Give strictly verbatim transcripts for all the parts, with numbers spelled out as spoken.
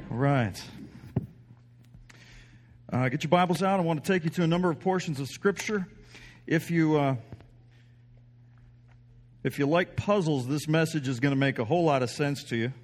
All right. Uh, get your Bibles out. I want to take you to a number of portions of Scripture. If you uh, if you like puzzles, this message is going to make a whole lot of sense to you.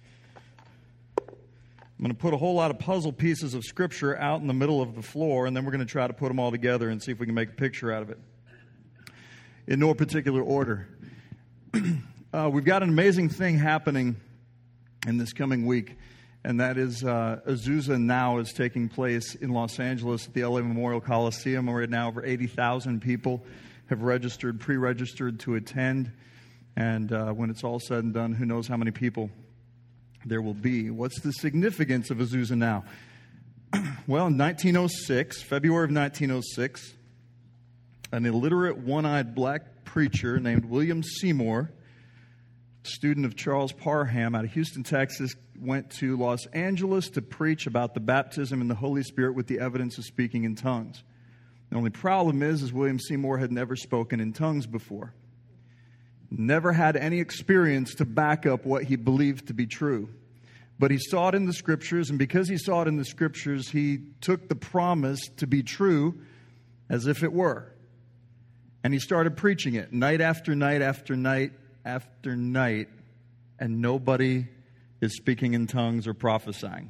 I'm going to put a whole lot of puzzle pieces of Scripture out in the middle of the floor, and then we're going to try to put them all together and see if we can make a picture out of it. In no particular order. uh, we've got an amazing thing happening in this coming week, and that is uh, Azusa Now is taking place in Los Angeles at the L A Memorial Coliseum. Right now, over eighty thousand people have registered, pre-registered to attend, and uh, when it's all said and done, who knows how many people there will be. What's the significance of Azusa Now? Well, in nineteen oh six, February of nineteen oh six, an illiterate, one-eyed black preacher named William Seymour, student of Charles Parham out of Houston, Texas, went to Los Angeles to preach about the baptism in the Holy Spirit with the evidence of speaking in tongues. The only problem is, is William Seymour had never spoken in tongues before. Never had any experience to back up what he believed to be true. But he saw it in the Scriptures, and because he saw it in the Scriptures, he took the promise to be true as if it were. And he started preaching it night after night after night after night, and nobody is speaking in tongues or prophesying.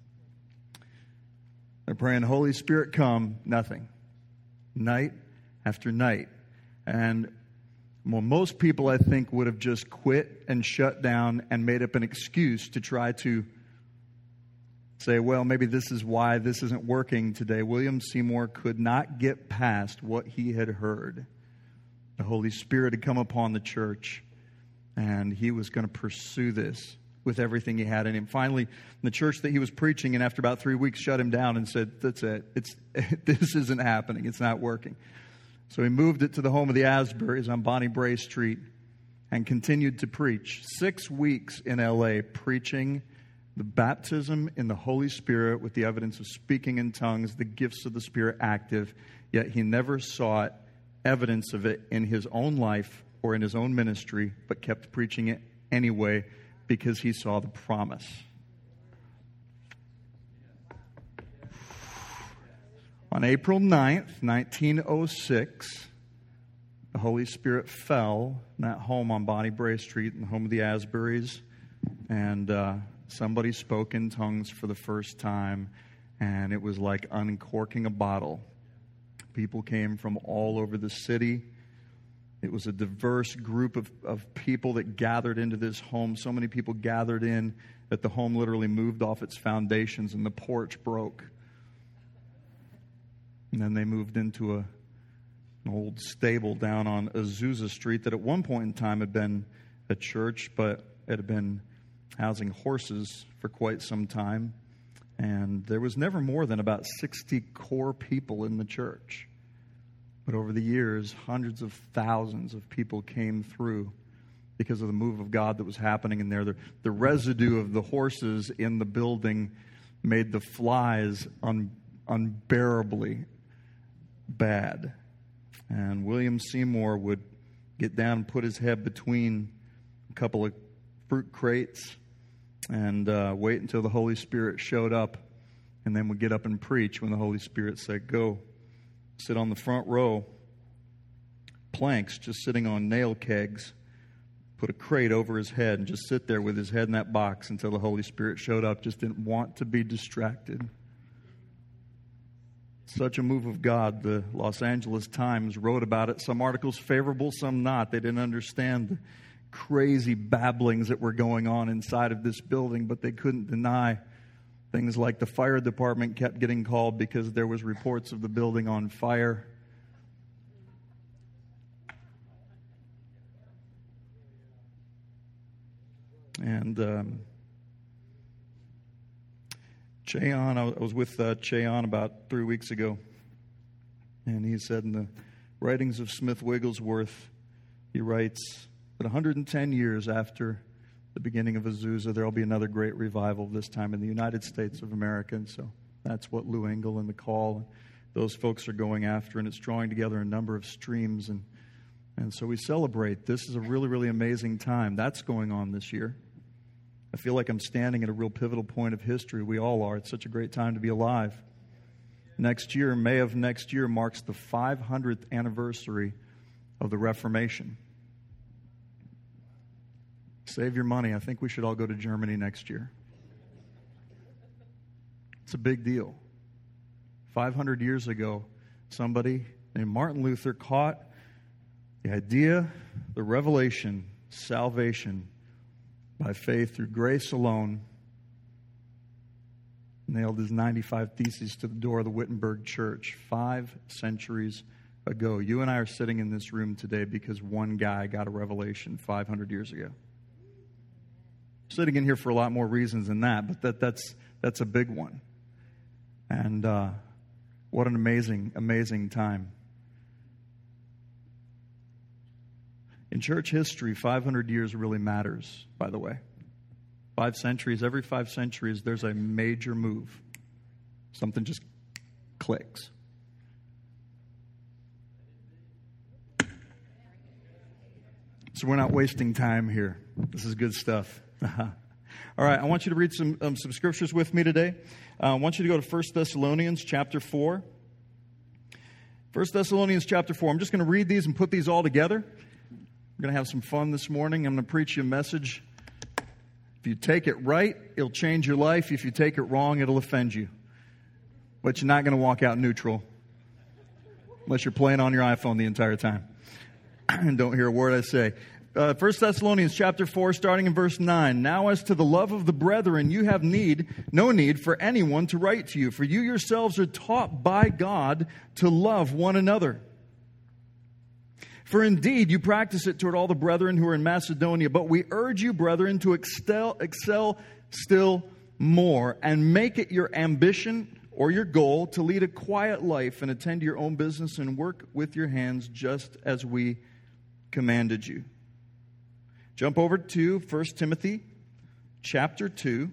They're praying, Holy Spirit, come, nothing. Night after night. And well, most people, I think, would have just quit and shut down and made up an excuse to try to say, well, maybe this is why this isn't working today. William Seymour could not get past what he had heard. The Holy Spirit had come upon the church, and he was going to pursue this with everything he had in him. Finally, the church that he was preaching in, after about three weeks, shut him down and said, that's it. It's this isn't happening. It's not working. So he moved it to the home of the Asburys on Bonnie Bray Street and continued to preach. Six weeks in L A preaching the baptism in the Holy Spirit with the evidence of speaking in tongues, the gifts of the Spirit active, yet he never sought evidence of it in his own life or in his own ministry, but kept preaching it anyway because he saw the promise. On April ninth, nineteen oh six, the Holy Spirit fell in that home on Bonnie Bray Street, in the home of the Asburys, and uh, somebody spoke in tongues for the first time, and it was like uncorking a bottle. People came from all over the city. It was a diverse group of, of people that gathered into this home. So many people gathered in that the home literally moved off its foundations and the porch broke. And then they moved into a, an old stable down on Azusa Street that at one point in time had been a church, but it had been housing horses for quite some time. And there was never more than about sixty core people in the church. But over the years, hundreds of thousands of people came through because of the move of God that was happening in there. The, the residue of the horses in the building made the flies un, unbearably bad. And William Seymour would get down and put his head between a couple of fruit crates and uh, wait until the Holy Spirit showed up, and then would get up and preach when the Holy Spirit said, go. Sit on the front row, planks just sitting on nail kegs, put a crate over his head, and just sit there with his head in that box until the Holy Spirit showed up. Just didn't want to be distracted. Such a move of God. The Los Angeles Times wrote about it. Some articles favorable, some not. They didn't understand the crazy babblings that were going on inside of this building, but they couldn't deny things like the fire department kept getting called because there was reports of the building on fire. And um, Cheon, I was with uh, Cheon about three weeks ago, and he said in the writings of Smith Wigglesworth, he writes that one hundred ten years after the beginning of Azusa, there will be another great revival, this time in the United States of America. And so that's what Lou Engle and the Call, those folks are going after, and it's drawing together a number of streams. And, and so we celebrate. This is a really, really amazing time. That's going on this year. I feel like I'm standing at a real pivotal point of history. We all are. It's such a great time to be alive. Next year, May of next year, marks the five hundredth anniversary of the Reformation. Save your money. I think we should all go to Germany next year. It's a big deal. five hundred years ago, somebody named Martin Luther caught the idea, the revelation, salvation by faith through grace alone, nailed his ninety-five Theses to the door of the Wittenberg Church five centuries ago. You and I are sitting in this room today because one guy got a revelation five hundred years ago. Sitting in here for a lot more reasons than that, but that, that's, that's a big one. And uh, what an amazing, amazing time. In church history, five hundred years really matters, by the way. Five centuries, every five centuries, there's a major move. Something just clicks. So we're not wasting time here. This is good stuff. All right, I want you to read some um, some scriptures with me today. Uh, I want you to go to First Thessalonians chapter four. First Thessalonians chapter four. I'm just going to read these and put these all together. We're going to have some fun this morning. I'm going to preach you a message. If you take it right, it'll change your life. If you take it wrong, it'll offend you. But you're not going to walk out neutral unless you're playing on your iPhone the entire time and don't hear a word I say. Uh, First Thessalonians chapter four, starting in verse nine. Now as to the love of the brethren, you have need, no need for anyone to write to you, for you yourselves are taught by God to love one another. For indeed, you practice it toward all the brethren who are in Macedonia. But we urge you, brethren, to excel, excel still more and make it your ambition or your goal to lead a quiet life and attend to your own business and work with your hands just as we commanded you. Jump over to First Timothy chapter two,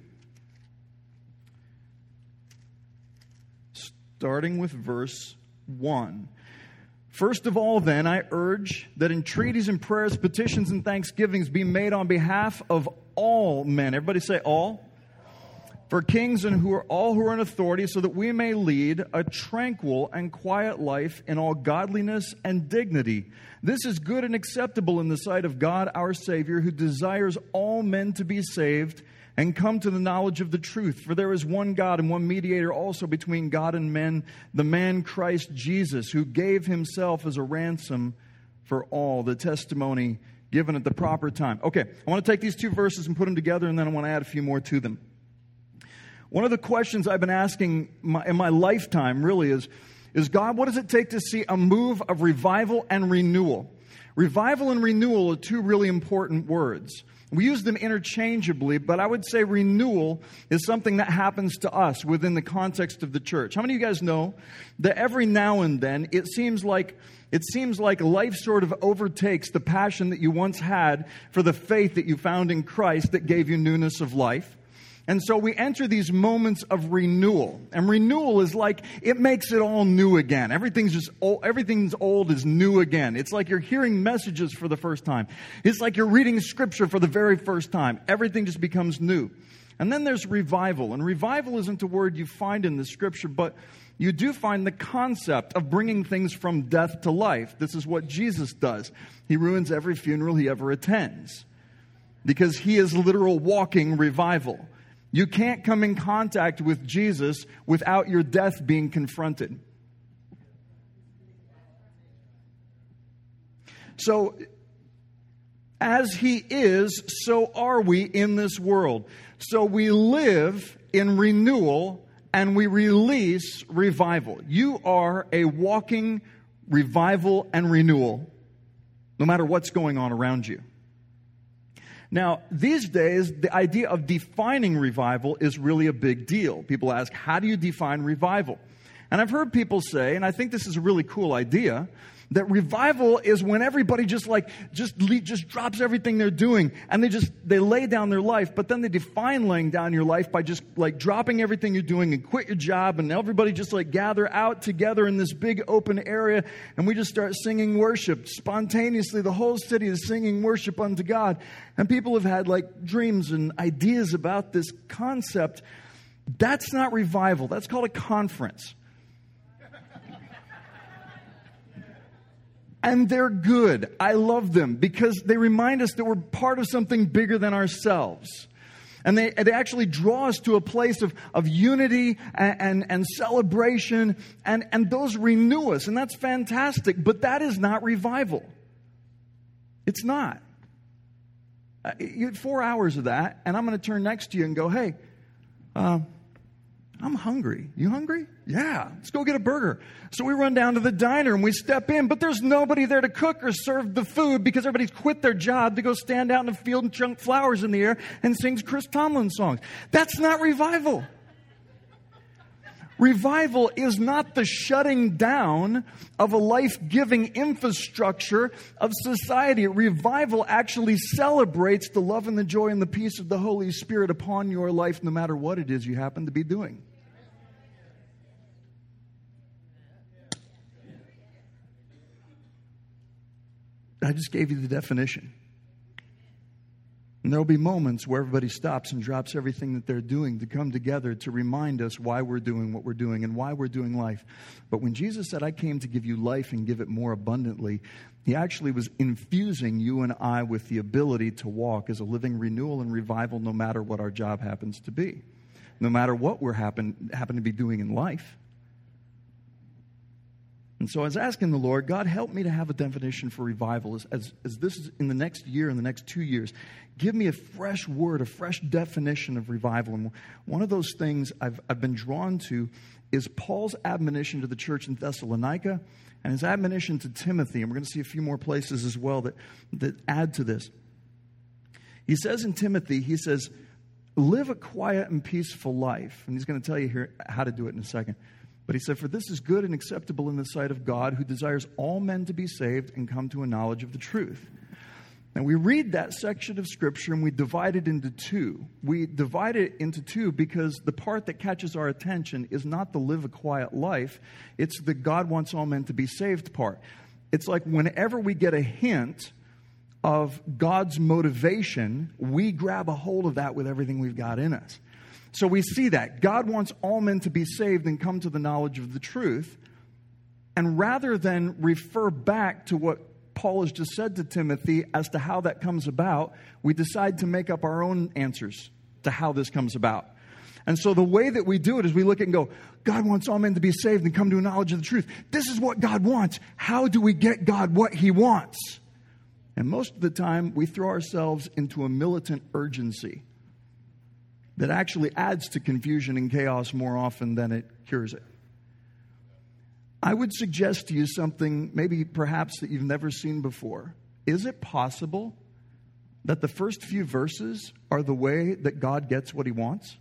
starting with verse one. First of all, then, I urge that entreaties and prayers, petitions and thanksgivings be made on behalf of all men. Everybody say all. For kings and who are all who are in authority, so that we may lead a tranquil and quiet life in all godliness and dignity. This is good and acceptable in the sight of God our Savior, who desires all men to be saved and come to the knowledge of the truth. For there is one God and one mediator also between God and men, the man Christ Jesus, who gave himself as a ransom for all, the testimony given at the proper time. Okay, I want to take these two verses and put them together, and then I want to add a few more to them. One of the questions I've been asking my, in my lifetime really is, is, God, what does it take to see a move of revival and renewal? Revival and renewal are two really important words. We use them interchangeably, but I would say renewal is something that happens to us within the context of the church. How many of you guys know that every now and then it seems like it seems like life sort of overtakes the passion that you once had for the faith that you found in Christ that gave you newness of life? And so we enter these moments of renewal. And renewal is like, it makes it all new again. Everything's just old, everything's old is new again. It's like you're hearing messages for the first time. It's like you're reading scripture for the very first time. Everything just becomes new. And then there's revival. And revival isn't a word you find in the scripture, but you do find the concept of bringing things from death to life. This is what Jesus does. He ruins every funeral he ever attends because he is literal walking revival. You can't come in contact with Jesus without your death being confronted. So, as he is, so are we in this world. So we live in renewal and we release revival. You are a walking revival and renewal, no matter what's going on around you. Now, these days, the idea of defining revival is really a big deal. People ask, how do you define revival? And I've heard people say, and I think this is a really cool idea, that revival is when everybody just like, just le- just drops everything they're doing and they just, they lay down their life, but then they define laying down your life by just like dropping everything you're doing and quit your job, and everybody just like gather out together in this big open area and we just start singing worship. Spontaneously, the whole city is singing worship unto God. And people have had like dreams and ideas about this concept. That's not revival. That's called a conference. And they're good. I love them because they remind us that we're part of something bigger than ourselves. And they, they actually draw us to a place of, of unity and, and, and celebration. And, and those renew us. And that's fantastic. But that is not revival. It's not. Uh, you had four hours of that. And I'm going to turn next to you and go, hey, uh, I'm hungry. You hungry? Yeah, let's go get a burger. So we run down to the diner and we step in, but there's nobody there to cook or serve the food because everybody's quit their job to go stand out in the field and chunk flowers in the air and sings Chris Tomlin songs. That's not revival. Revival is not the shutting down of a life-giving infrastructure of society. Revival actually celebrates the love and the joy and the peace of the Holy Spirit upon your life, no matter what it is you happen to be doing. I just gave you the definition. And there will be moments where everybody stops and drops everything that they're doing to come together to remind us why we're doing what we're doing and why we're doing life. But when Jesus said, I came to give you life and give it more abundantly, he actually was infusing you and I with the ability to walk as a living renewal and revival no matter what our job happens to be, no matter what we're happen, happen to be doing in life. And so I was asking the Lord, God, help me to have a definition for revival as, as, as this is in the next year, in the next two years. Give me a fresh word, a fresh definition of revival. And one of those things I've, I've been drawn to is Paul's admonition to the church in Thessalonica and his admonition to Timothy. And we're going to see a few more places as well that, that add to this. He says in Timothy, he says, live a quiet and peaceful life. And he's going to tell you here how to do it in a second. But he said, for this is good and acceptable in the sight of God, who desires all men to be saved and come to a knowledge of the truth. And we read that section of Scripture and we divide it into two. We divide it into two because the part that catches our attention is not the live a quiet life. It's the God wants all men to be saved part. It's like whenever we get a hint of God's motivation, we grab a hold of that with everything we've got in us. So we see that. God wants all men to be saved and come to the knowledge of the truth. And rather than refer back to what Paul has just said to Timothy as to how that comes about, we decide to make up our own answers to how this comes about. And so the way that we do it is we look at it and go, God wants all men to be saved and come to a knowledge of the truth. This is what God wants. How do we get God what he wants? And most of the time, we throw ourselves into a militant urgency that actually adds to confusion and chaos more often than it cures it. I would suggest to you something maybe perhaps that you've never seen before. Is it possible that the first few verses are the way that God gets what he wants?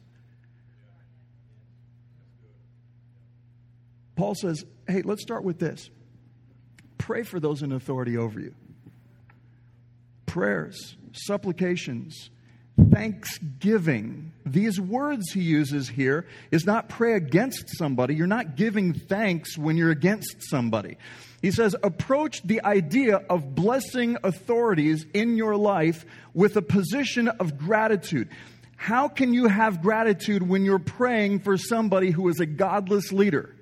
Paul says, hey, let's start with this. Pray for those in authority over you. Prayers, supplications, thanksgiving. These words he uses here is not pray against somebody. You're not giving thanks when you're against somebody. He says, approach the idea of blessing authorities in your life with a position of gratitude. How can you have gratitude when you're praying for somebody who is a godless leader?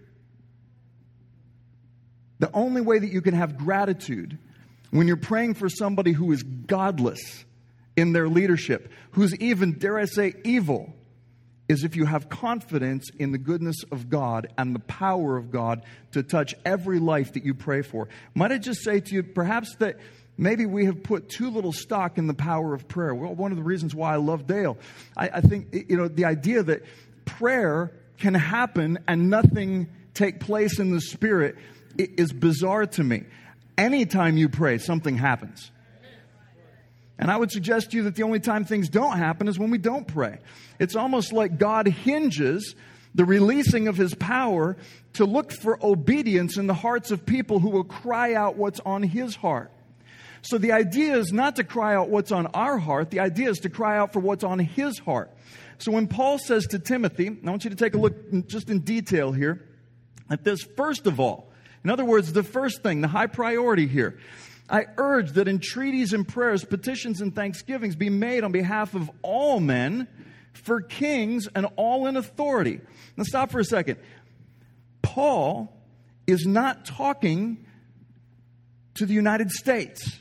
The only way that you can have gratitude when you're praying for somebody who is godless in their leadership, who's even, dare I say, evil, is if you have confidence in the goodness of God and the power of God to touch every life that you pray for. Might I just say to you, perhaps that maybe we have put too little stock in the power of prayer. Well, one of the reasons why I love Dale, I, I think, you know, the idea that prayer can happen and nothing take place in the Spirit is bizarre to me. Anytime you pray, something happens. And I would suggest to you that the only time things don't happen is when we don't pray. It's almost like God hinges the releasing of his power to look for obedience in the hearts of people who will cry out what's on his heart. So the idea is not to cry out what's on our heart. The idea is to cry out for what's on his heart. So when Paul says to Timothy, and I want you to take a look just in detail here at this, first of all, in other words, the first thing, the high priority here, I urge that entreaties and prayers, petitions and thanksgivings be made on behalf of all men, for kings and all in authority. Now stop for a second. Paul is not talking to the United States.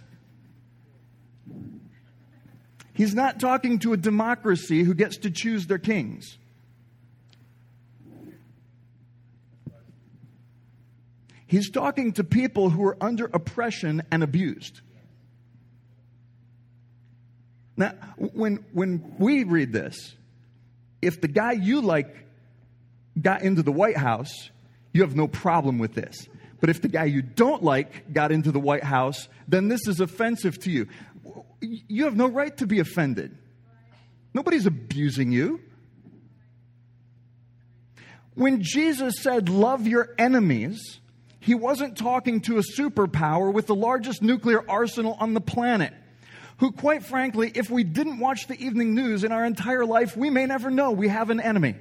He's not talking to a democracy who gets to choose their kings. He's talking to people who are under oppression and abused. Now, when, when we read this, if the guy you like got into the White House, you have no problem with this. But if the guy you don't like got into the White House, then this is offensive to you. You have no right to be offended. Nobody's abusing you. When Jesus said, love your enemies, he wasn't talking to a superpower with the largest nuclear arsenal on the planet, who, quite frankly, if we didn't watch the evening news in our entire life, we may never know we have an enemy.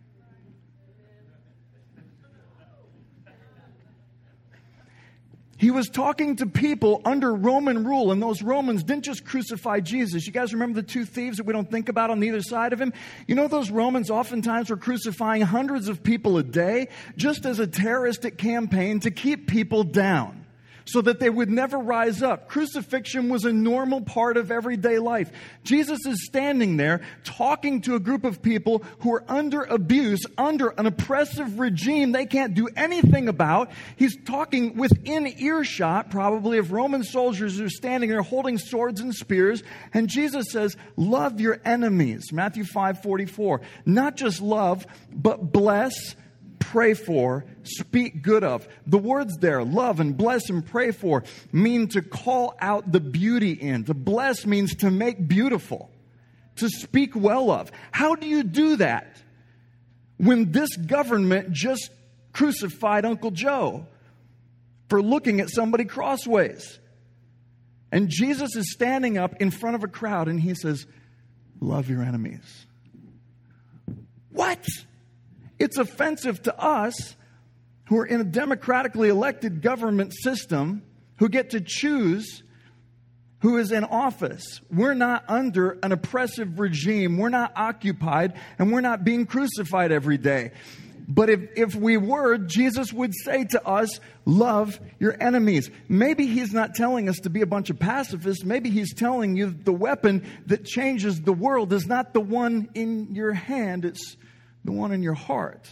He was talking to people under Roman rule, and those Romans didn't just crucify Jesus. You guys remember the two thieves that we don't think about on either side of him? You know, those Romans oftentimes were crucifying hundreds of people a day just as a terroristic campaign to keep people down, so that they would never rise up. Crucifixion was a normal part of everyday life. Jesus is standing there talking to a group of people who are under abuse, under an oppressive regime they can't do anything about. He's talking within earshot, probably, of Roman soldiers who are standing there holding swords and spears. And Jesus says, love your enemies. Matthew five forty-four. Not just love, but bless, pray for, speak good of. The words there, love and bless and pray for, mean to call out the beauty in. To bless means to make beautiful, to speak well of. How do you do that when this government just crucified Uncle Joe for looking at somebody crossways? And Jesus is standing up in front of a crowd and he says, love your enemies. What? It's offensive to us who are in a democratically elected government system who get to choose who is in office. We're not under an oppressive regime. We're not occupied, and we're not being crucified every day. But if, if we were, Jesus would say to us, love your enemies. Maybe he's not telling us to be a bunch of pacifists. Maybe he's telling you the weapon that changes the world is not the one in your hand. It's the one in your heart.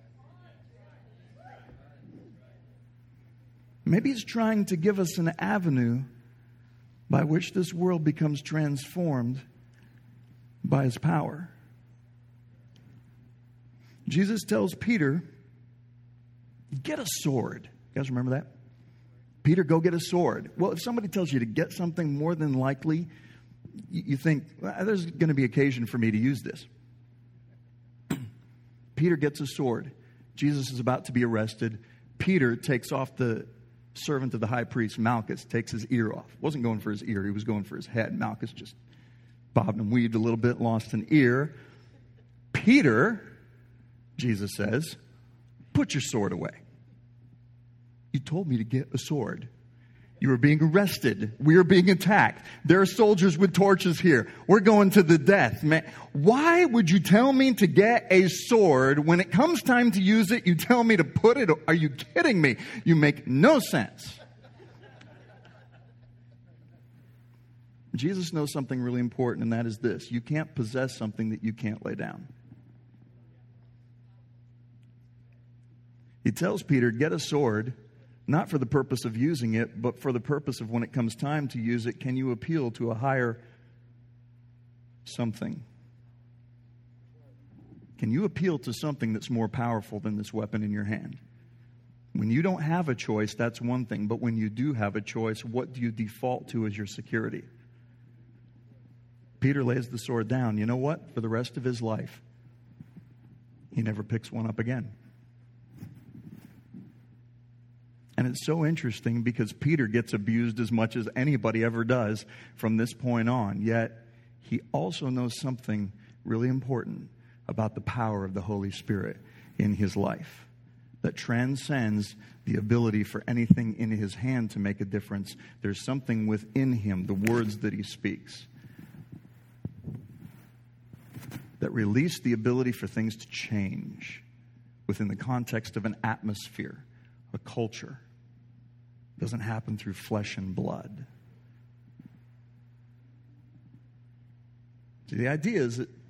Maybe he's trying to give us an avenue by which this world becomes transformed by his power. Jesus tells Peter, get a sword. You guys remember that? Peter, go get a sword. Well, if somebody tells you to get something, more than likely, you think, well, there's going to be occasion for me to use this. Peter gets a sword. Jesus is about to be arrested. Peter takes off the servant of the high priest, Malchus, takes his ear off. Wasn't going for his ear. He was going for his head. Malchus just bobbed and weaved a little bit, lost an ear. Peter, Jesus says, put your sword away. You told me to get a sword. You were being arrested. We are being attacked. There are soldiers with torches here. We're going to the death. Man, why would you tell me to get a sword when it comes time to use it? You tell me to put it. Are you kidding me? You make no sense. Jesus knows something really important, and that is this. You can't possess something that you can't lay down. He tells Peter, get a sword. Not for the purpose of using it, but for the purpose of when it comes time to use it, can you appeal to a higher something? Can you appeal to something that's more powerful than this weapon in your hand? When you don't have a choice, that's one thing. But when you do have a choice, what do you default to as your security? Peter lays the sword down. You know what? For the rest of his life, he never picks one up again. And it's so interesting because Peter gets abused as much as anybody ever does from this point on. Yet, he also knows something really important about the power of the Holy Spirit in his life that transcends the ability for anything in his hand to make a difference. There's something within him, the words that he speaks, that release the ability for things to change within the context of an atmosphere, a culture. It doesn't happen through flesh and blood. See, the idea is that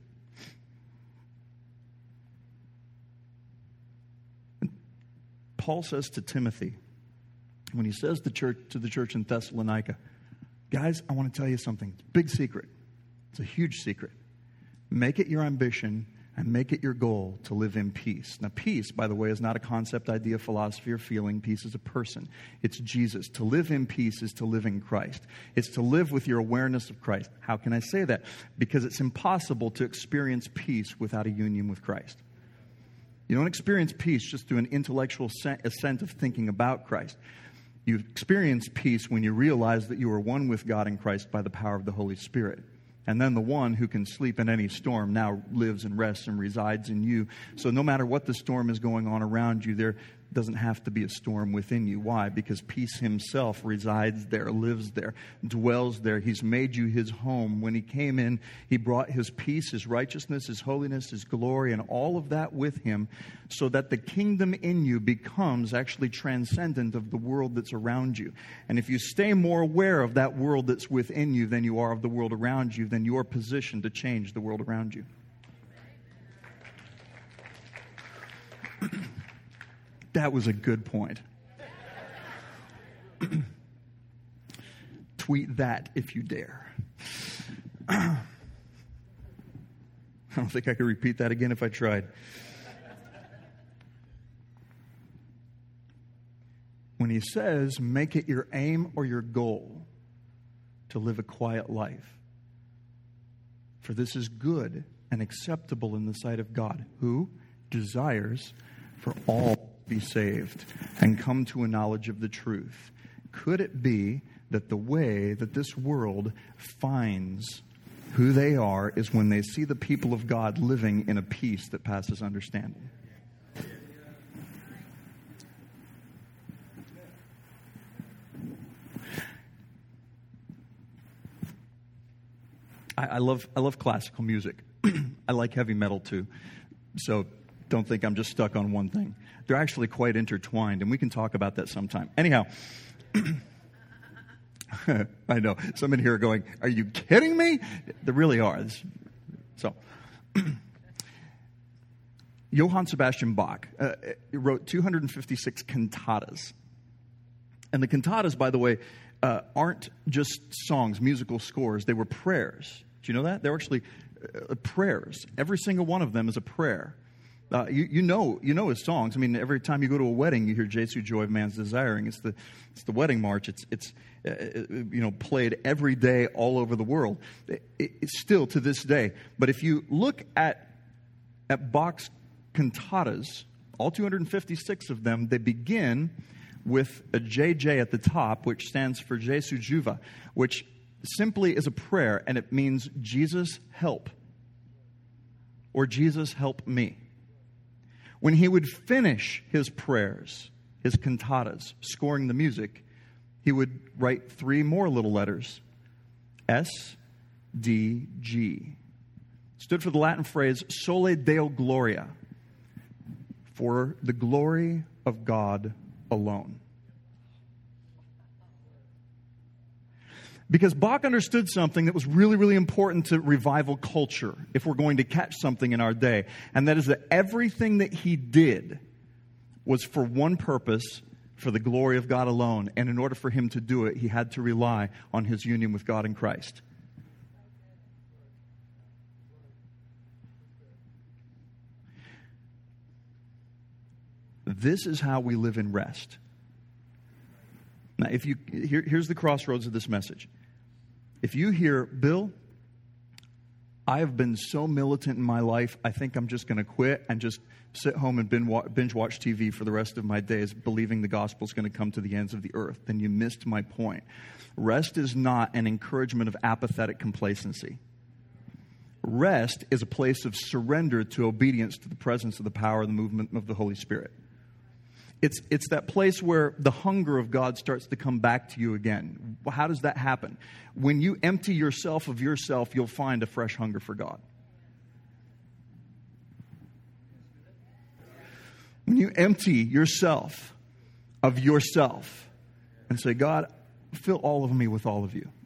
Paul says to Timothy, when he says to, church, to the church in Thessalonica, guys, I want to tell you something. It's a big secret. It's a huge secret. Make it your ambition and make it your goal to live in peace. Now, peace, by the way, is not a concept, idea, philosophy, or feeling. Peace is a person. It's Jesus. To live in peace is to live in Christ. It's to live with your awareness of Christ. How can I say that? Because it's impossible to experience peace without a union with Christ. You don't experience peace just through an intellectual assent of thinking about Christ. You experience peace when you realize that you are one with God in Christ by the power of the Holy Spirit. And then the one who can sleep in any storm now lives and rests and resides in you. So no matter what the storm is going on around you, there doesn't have to be a storm within you. Why? Because peace himself resides there, lives there, dwells there. He's made you his home. When he came in, he brought his peace, his righteousness, his holiness, his glory, and all of that with him so that the kingdom in you becomes actually transcendent of the world that's around you. And if you stay more aware of that world that's within you than you are of the world around you, then you're positioned to change the world around you. That was a good point. Tweet that if you dare. I don't think I could repeat that again if I tried. When he says, make it your aim or your goal to live a quiet life, for this is good and acceptable in the sight of God, who desires for all to be saved and come to a knowledge of the truth. Could it be that the way that this world finds who they are is when they see the people of God living in a peace that passes understanding? I, I love I love classical music. I like heavy metal too. So don't think I'm just stuck on one thing. They're actually quite intertwined, and we can talk about that sometime. Anyhow, I know. Some in here are going, are you kidding me? They really are. So, Johann Sebastian Bach uh, wrote two hundred fifty-six cantatas. And the cantatas, by the way, uh, aren't just songs, musical scores. They were prayers. Do you know that? They're actually uh, prayers. Every single one of them is a prayer. Uh, you, you know, you know his songs. I mean, every time you go to a wedding, you hear "Jesu, Joy of Man's Desiring." It's the, it's the wedding march. It's, it's, uh, you know, played every day all over the world. It, it, it's still to this day. But if you look at at Bach's cantatas, all two hundred fifty-six of them, they begin with a J J at the top, which stands for Jesu Juva, which simply is a prayer, and it means Jesus help, or Jesus help me. When he would finish his prayers, his cantatas, scoring the music, he would write three more little letters, S, D, G. Stood for the Latin phrase, Sole Deo Gloria, for the glory of God alone. Because Bach understood something that was really, really important to revival culture, if we're going to catch something in our day. And that is that everything that he did was for one purpose, for the glory of God alone. And in order for him to do it, he had to rely on his union with God in Christ. This is how we live in rest. Now, if you here, here's the crossroads of this message. If you hear, Bill, I have been so militant in my life, I think I'm just going to quit and just sit home and binge watch T V for the rest of my days, believing the gospel is going to come to the ends of the earth. Then you missed my point. Rest is not an encouragement of apathetic complacency. Rest is a place of surrender to obedience to the presence of the power and the movement of the Holy Spirit. It's, it's that place where the hunger of God starts to come back to you again. How does that happen? When you empty yourself of yourself, you'll find a fresh hunger for God. When you empty yourself of yourself and say, God, fill all of me with all of you.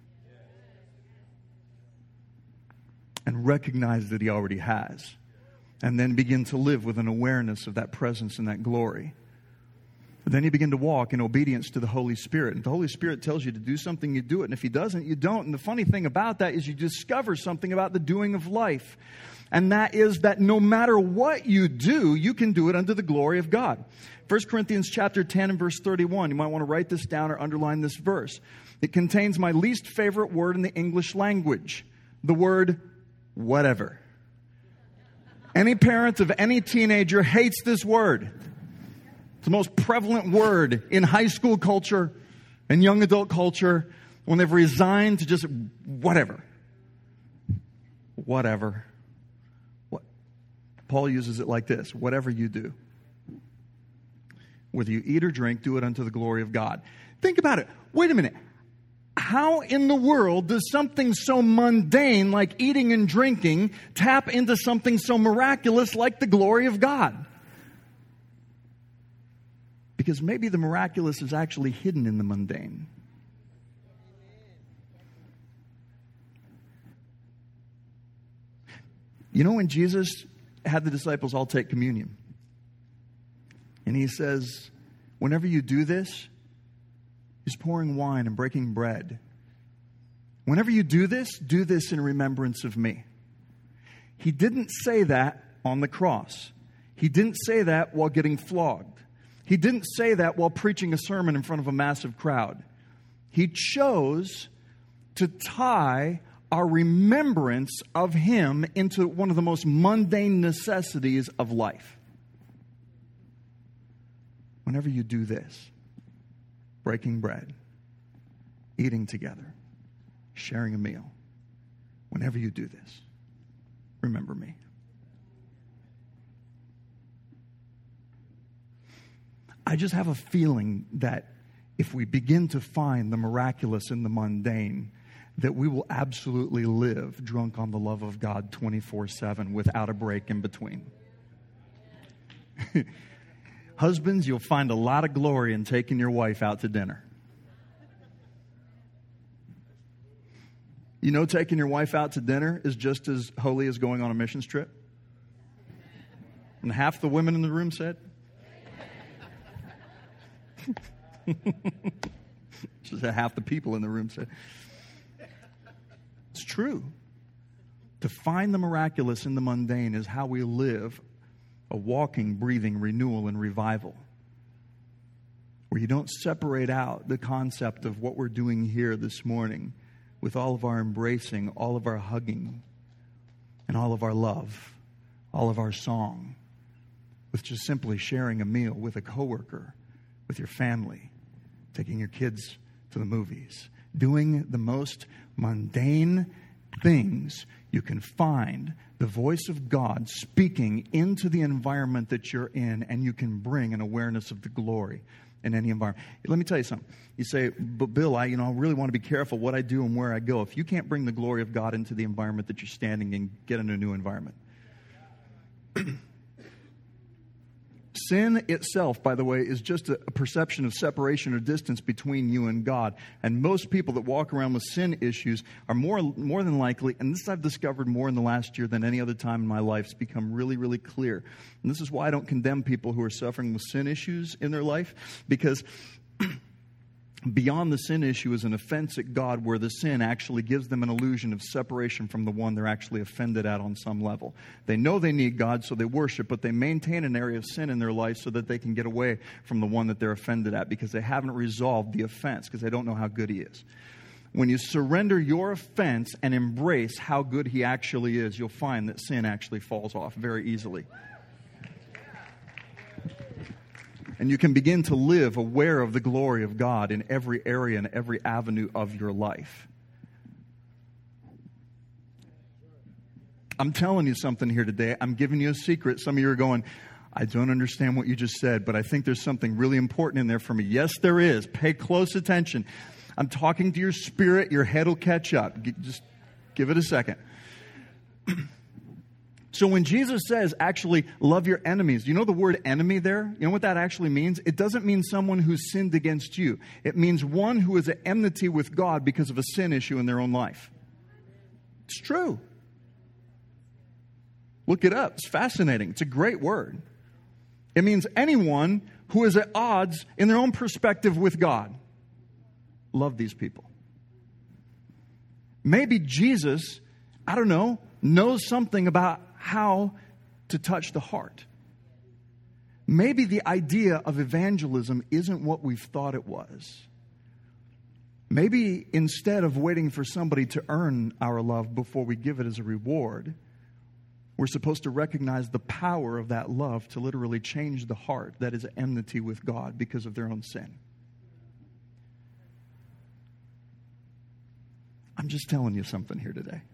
And recognize that He already has. And then begin to live with an awareness of that presence and that glory. Then you begin to walk in obedience to the Holy Spirit. And if the Holy Spirit tells you to do something, you do it. And if He doesn't, you don't. And the funny thing about that is you discover something about the doing of life. And that is that no matter what you do, you can do it unto the glory of God. First Corinthians chapter ten and verse thirty-one. You might want to write this down or underline this verse. It contains my least favorite word in the English language. The word whatever. Any parent of any teenager hates this word. It's the most prevalent word in high school culture and young adult culture when they've resigned to just whatever. Whatever. What? Paul uses it like this. Whatever you do. Whether you eat or drink, do it unto the glory of God. Think about it. Wait a minute. How in the world does something so mundane like eating and drinking tap into something so miraculous like the glory of God? Because maybe the miraculous is actually hidden in the mundane. You know when Jesus had the disciples all take communion? And He says, whenever you do this, He's pouring wine and breaking bread. Whenever you do this, do this in remembrance of me. He didn't say that on the cross. He didn't say that while getting flogged. He didn't say that while preaching a sermon in front of a massive crowd. He chose to tie our remembrance of Him into one of the most mundane necessities of life. Whenever you do this, breaking bread, eating together, sharing a meal, whenever you do this, remember me. I just have a feeling that if we begin to find the miraculous in the mundane, that we will absolutely live drunk on the love of God twenty-four seven without a break in between. Husbands, you'll find a lot of glory in taking your wife out to dinner. You know, taking your wife out to dinner is just as holy as going on a missions trip. And half the women in the room said, just half the people in the room said, it's true. To find the miraculous in the mundane is how we live a walking, breathing renewal and revival. Where you don't separate out the concept of what we're doing here this morning with all of our embracing, all of our hugging, and all of our love, all of our song, with just simply sharing a meal with a coworker, with your family, taking your kids to the movies, doing the most mundane things you can find the voice of God speaking into the environment that you're in, and you can bring an awareness of the glory in any environment. Let me tell you something. You say, but Bill, I, you know, I really want to be careful what I do and where I go. If you can't bring the glory of God into the environment that you're standing in, get in a new environment. Sin itself, by the way, is just a perception of separation or distance between you and God. And most people that walk around with sin issues are more, more than likely, and this I've discovered more in the last year than any other time in my life. It's become really, really clear. And this is why I don't condemn people who are suffering with sin issues in their life, because beyond the sin issue is an offense at God, where the sin actually gives them an illusion of separation from the one they're actually offended at on some level. They know they need God, so they worship, but they maintain an area of sin in their life so that they can get away from the one that they're offended at, because they haven't resolved the offense, because they don't know how good He is. When you surrender your offense and embrace how good He actually is, you'll find that sin actually falls off very easily. And you can begin to live aware of the glory of God in every area and every avenue of your life. I'm telling you something here today. I'm giving you a secret. Some of you are going, I don't understand what you just said, but I think there's something really important in there for me. Yes, there is. Pay close attention. I'm talking to your spirit. Your head will catch up. Just give it a second. So when Jesus says, actually, love your enemies, you know the word enemy there? You know what that actually means? It doesn't mean someone who sinned against you. It means one who is at enmity with God because of a sin issue in their own life. It's true. Look it up. It's fascinating. It's a great word. It means anyone who is at odds in their own perspective with God. Love these people. Maybe Jesus, I don't know, knows something about how to touch the heart. Maybe the idea of evangelism isn't what we've thought it was. Maybe instead of waiting for somebody to earn our love before we give it as a reward, we're supposed to recognize the power of that love to literally change the heart that is at enmity with God because of their own sin. I'm just telling you something here today.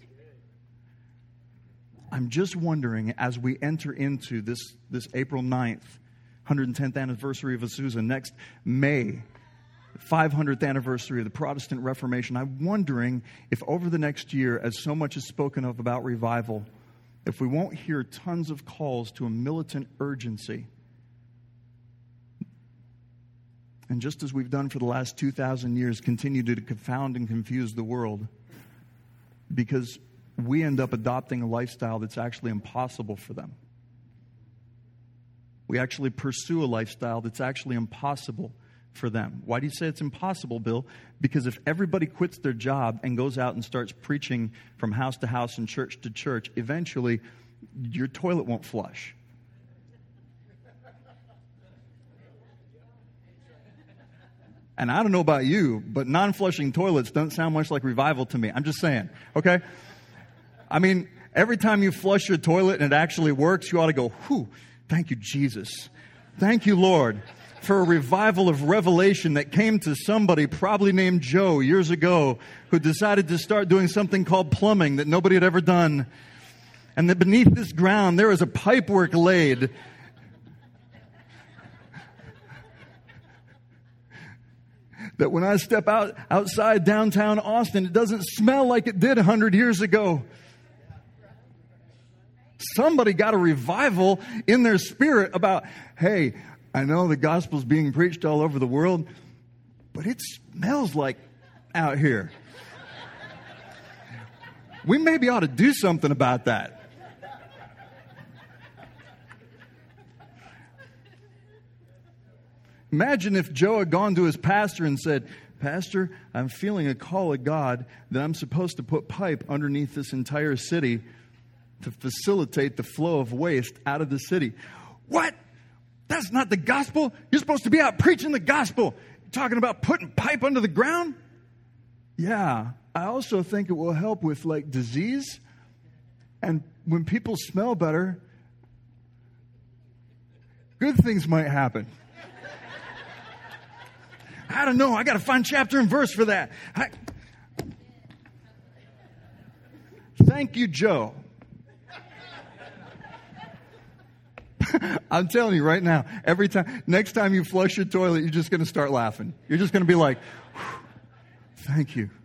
I'm just wondering, as we enter into this, this April ninth, one hundred tenth anniversary of Azusa, next May, five hundredth anniversary of the Protestant Reformation, I'm wondering if over the next year, as so much is spoken of about revival, if we won't hear tons of calls to a militant urgency. And just as we've done for the last two thousand years, continue to confound and confuse the world, because we end up adopting a lifestyle that's actually impossible for them. We actually pursue a lifestyle that's actually impossible for them. Why do you say it's impossible, Bill? Because if everybody quits their job and goes out and starts preaching from house to house and church to church, eventually your toilet won't flush. And I don't know about you, but non-flushing toilets don't sound much like revival to me. I'm just saying, okay? I mean, every time you flush your toilet and it actually works, you ought to go, whew, thank you, Jesus. Thank you, Lord, for a revival of revelation that came to somebody probably named Joe years ago who decided to start doing something called plumbing that nobody had ever done. And that beneath this ground, there is a pipework laid that when I step out outside downtown Austin, it doesn't smell like it did a hundred years ago. Somebody got a revival in their spirit about, hey, I know the gospel's being preached all over the world, but it smells like out here. We maybe ought to do something about that. Imagine if Joe had gone to his pastor and said, Pastor, I'm feeling a call of God that I'm supposed to put pipe underneath this entire city to facilitate the flow of waste out of the city. What? That's not the gospel? You're supposed to be out preaching the gospel. You're talking about putting pipe under the ground? Yeah. I also think it will help with like disease. And when people smell better, good things might happen. I don't know. I got to find chapter and verse for that. I... Thank you, Joe. I'm telling you right now, every time, next time you flush your toilet, you're just going to start laughing. You're just going to be like, thank you.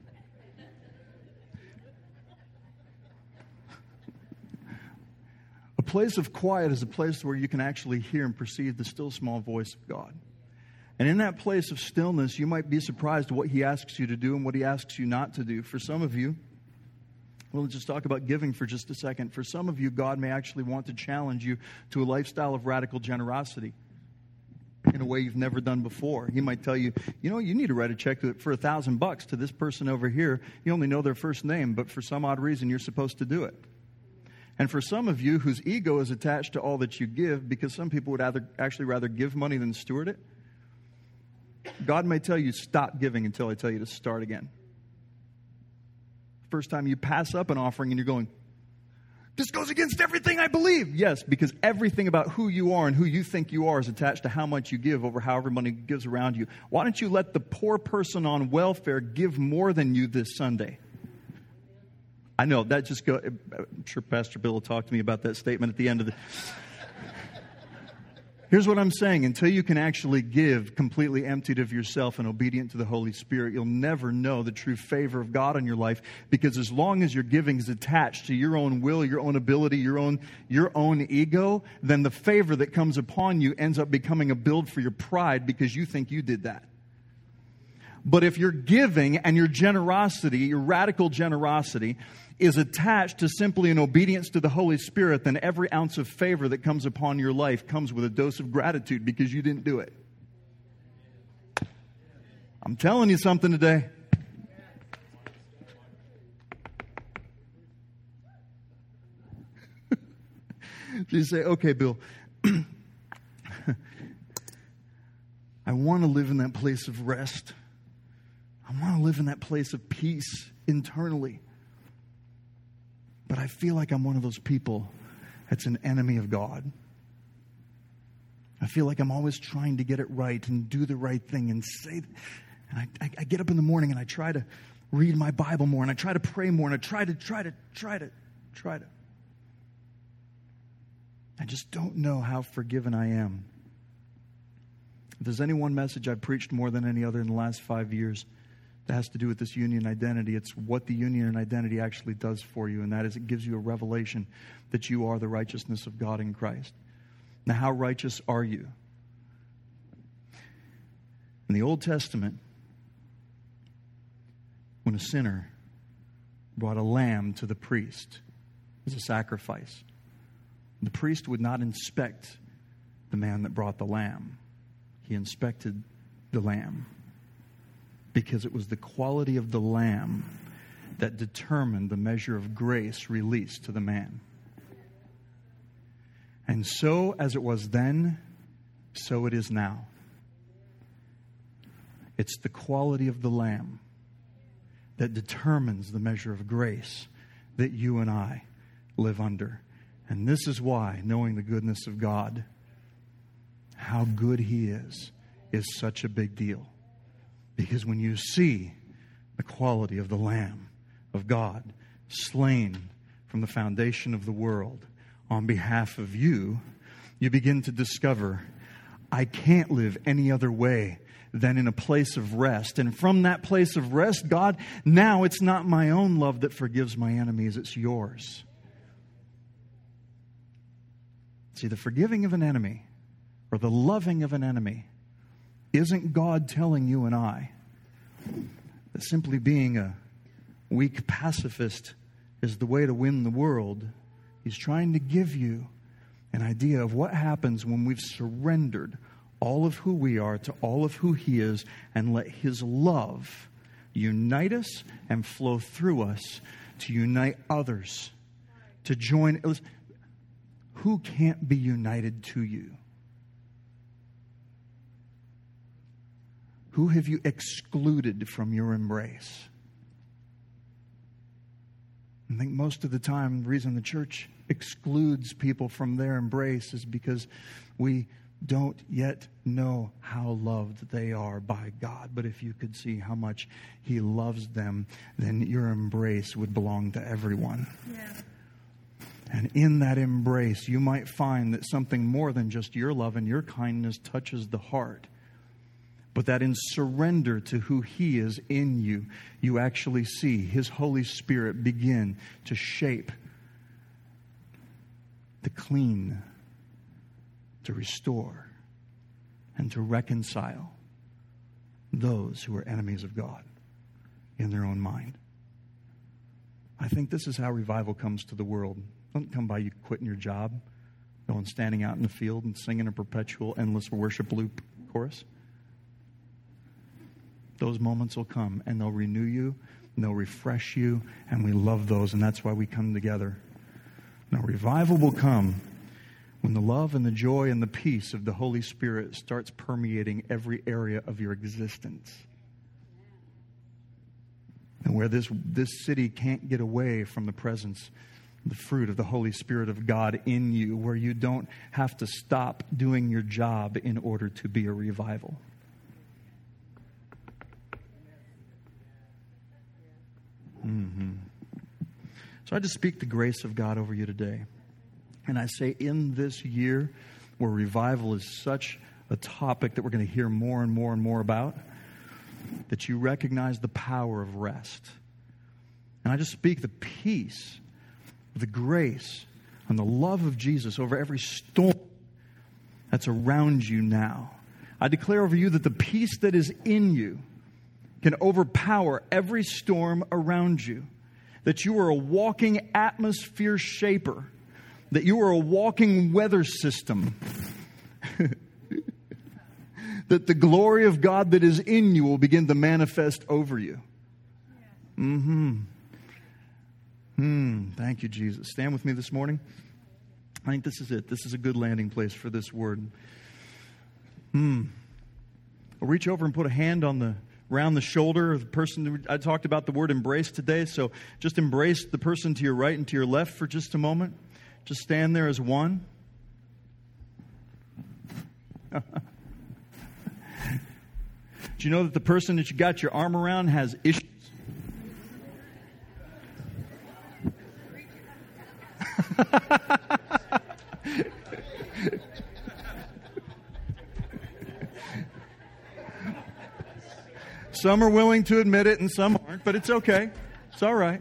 A place of quiet is a place where you can actually hear and perceive the still small voice of God. And in that place of stillness, you might be surprised at what He asks you to do and what He asks you not to do. For some of you, well, let's just talk about giving for just a second. For some of you, God may actually want to challenge you to a lifestyle of radical generosity in a way you've never done before. He might tell you, you know, you need to write a check for a thousand bucks to this person over here. You only know their first name, but for some odd reason, you're supposed to do it. And for some of you whose ego is attached to all that you give, because some people would rather, actually rather give money than steward it, God may tell you, stop giving until I tell you to start again. First time you pass up an offering and you're going, this goes against everything I believe. Yes, because everything about who you are and who you think you are is attached to how much you give over how everybody gives around you. Why don't you let the poor person on welfare give more than you this Sunday? I know, that just go. I'm sure Pastor Bill will talk to me about that statement at the end of the... Here's what I'm saying. Until you can actually give completely emptied of yourself and obedient to the Holy Spirit, you'll never know the true favor of God in your life, because as long as your giving is attached to your own will, your own ability, your own, your own ego, then the favor that comes upon you ends up becoming a build for your pride because you think you did that. But if your giving and your generosity, your radical generosity, is attached to simply an obedience to the Holy Spirit, then every ounce of favor that comes upon your life comes with a dose of gratitude because you didn't do it. I'm telling you something today. You say, okay, Bill, I want to live in that place of rest. I want to live in that place of peace internally. But I feel like I'm one of those people that's an enemy of God. I feel like I'm always trying to get it right and do the right thing and say... And I, I get up in the morning and I try to read my Bible more and I try to pray more and I try to, try to, try to, try to. I just don't know how forgiven I am. If there's any one message I've preached more than any other in the last five years, that has to do with this union identity. It's what the union identity actually does for you, and that is it gives you a revelation that you are the righteousness of God in Christ. Now, how righteous are you? In the Old Testament, when a sinner brought a lamb to the priest as a sacrifice, the priest would not inspect the man that brought the lamb. He inspected the lamb, because it was the quality of the lamb that determined the measure of grace released to the man. And so, as it was then, so it is now. It's the quality of the lamb that determines the measure of grace that you and I live under. And this is why knowing the goodness of God, how good He is, is such a big deal. Because when you see the quality of the Lamb of God slain from the foundation of the world on behalf of you, you begin to discover, I can't live any other way than in a place of rest. And from that place of rest, God, now it's not my own love that forgives my enemies, it's yours. See, the forgiving of an enemy or the loving of an enemy isn't God telling you and I that simply being a weak pacifist is the way to win the world. He's trying to give you an idea of what happens when we've surrendered all of who we are to all of who He is and let His love unite us and flow through us to unite others, to join. Who can't be united to you? Who have you excluded from your embrace? I think most of the time the reason the church excludes people from their embrace is because we don't yet know how loved they are by God. But if you could see how much He loves them, then your embrace would belong to everyone. Yeah. And in that embrace, you might find that something more than just your love and your kindness touches the heart. But that in surrender to who He is in you, you actually see His Holy Spirit begin to shape, to clean, to restore, and to reconcile those who are enemies of God in their own mind. I think this is how revival comes to the world. It doesn't come by you quitting your job, going standing out in the field and singing a perpetual, endless worship loop chorus. Those moments will come and they'll renew you and they'll refresh you, and we love those, and that's why we come together. Now, revival will come when the love and the joy and the peace of the Holy Spirit starts permeating every area of your existence. and where this, this city can't get away from the presence, the fruit of the Holy Spirit of God in you, where you don't have to stop doing your job in order to be a revival. Mm-hmm. So I just speak the grace of God over you today. And I say in this year where revival is such a topic that we're going to hear more and more and more about, that you recognize the power of rest. And I just speak the peace, the grace, and the love of Jesus over every storm that's around you now. I declare over you that the peace that is in you can overpower every storm around you. That you are a walking atmosphere shaper. That you are a walking weather system. That the glory of God that is in you will begin to manifest over you. Mm-hmm. Hmm. Thank you, Jesus. Stand with me this morning. I think this is it. This is a good landing place for this word. Hmm. I'll reach over and put a hand on the around the shoulder of the person. I talked about the word embrace today, so just embrace the person to your right and to your left for just a moment. Just stand there as one. Do you know that the person that you got your arm around has issues? Some are willing to admit it and some aren't, but it's okay. It's all right.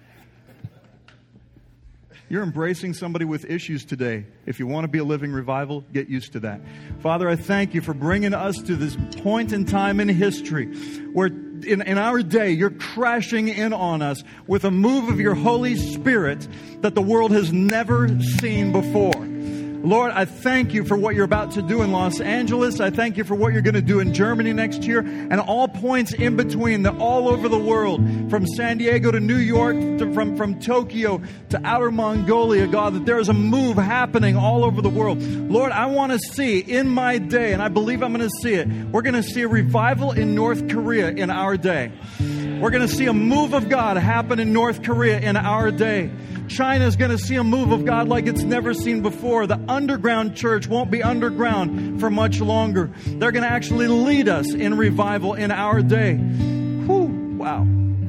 You're embracing somebody with issues today. If you want to be a living revival, get used to that. Father, I thank you for bringing us to this point in time in history where in, in our day, you're crashing in on us with a move of your Holy Spirit that the world has never seen before. Lord, I thank you for what you're about to do in Los Angeles. I thank you for what you're going to do in Germany next year and all points in between, the, all over the world, from San Diego to New York, to, from, from Tokyo to outer Mongolia, God, that there is a move happening all over the world. Lord, I want to see in my day, and I believe I'm going to see it, we're going to see a revival in North Korea in our day. We're going to see a move of God happen in North Korea in our day. China's going to see a move of God like it's never seen before. The underground church won't be underground for much longer. They're going to actually lead us in revival in our day. Whew, wow.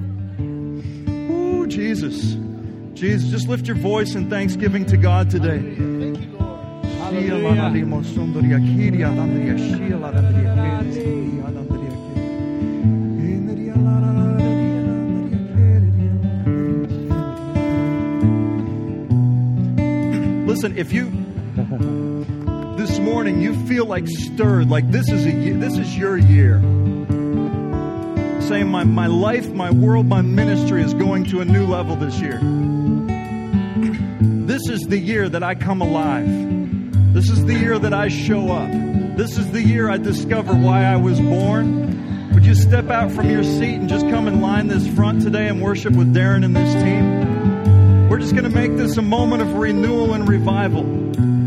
Ooh, Jesus. Jesus, just lift your voice in thanksgiving to God today. Thank you, Lord. Hallelujah. Listen, if you this morning you feel like stirred, like this is a this is your year, saying my my life, my world, my ministry is going to a new level this year. This is the year that I come alive. This is the year that I show up. This is the year I discover why I was born. Would you step out from your seat and just come and line this front today and worship with Darren and this team? We're just going to make this a moment of renewal and revival.